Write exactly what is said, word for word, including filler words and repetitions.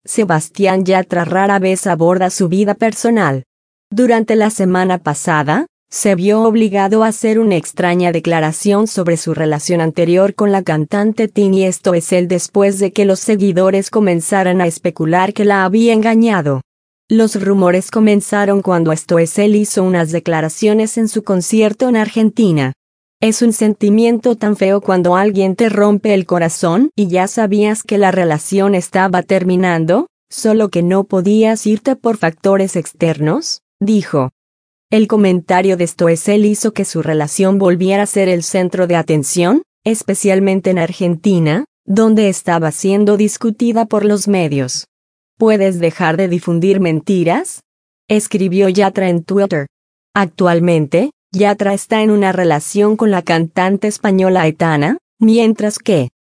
Sebastián Yatra rara vez aborda su vida personal. Durante la semana pasada, se vio obligado a hacer una extraña declaración sobre su relación anterior con la cantante Tini Stoessel después de que los seguidores comenzaran a especular que la había engañado. Los rumores comenzaron cuando Stoessel hizo unas declaraciones en su concierto en Argentina. Es un sentimiento tan feo cuando alguien te rompe el corazón y ya sabías que la relación estaba terminando, solo que no podías irte por factores externos, dijo. El comentario de Stoessel hizo que su relación volviera a ser el centro de atención, especialmente en Argentina, donde estaba siendo discutida por los medios. ¿Puedes dejar de difundir mentiras?, escribió Yatra en Twitter. Actualmente, Yatra está en una relación con la cantante española Aitana, mientras que